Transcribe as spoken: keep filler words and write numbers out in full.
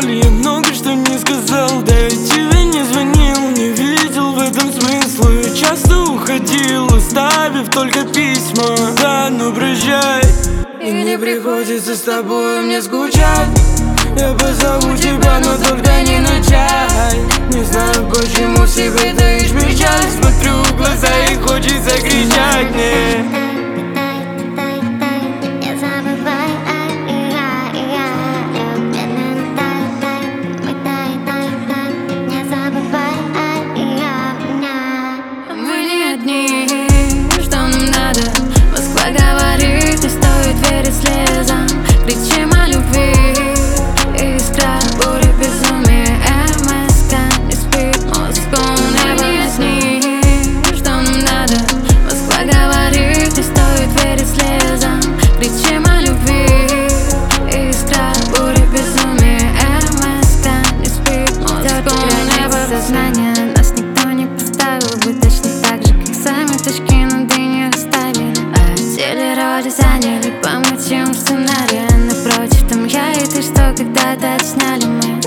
боли, я много что не сказал. Да я тебе не звонил, не видел в этом смысла. Я часто уходил, оставив только письма. Да, ну прощай. И не приходится с тобой мне скучать. Я позову тебя, но только не на чай. Не знаю, почему в себе таишь печаль. Смотрю в глаза и хочется кричать мне. Мы не одни, что нам надо? Москва говорит, не стоит верить слезам. Кричим о любви, искра, буря, безумие, МСК не спит, мозг он не одни, что нам надо? Москва говорит, не стоит верить слезам. Кричим о любви, искра, буря, безумие, МСК не спит, мозг он не сознание. Нас никто не поставил бы точно так же, как сами точки над «и» не расставили. А телероли заняли по мотивам сценария. Напротив, там я и ты, что когда-то отсняли мы.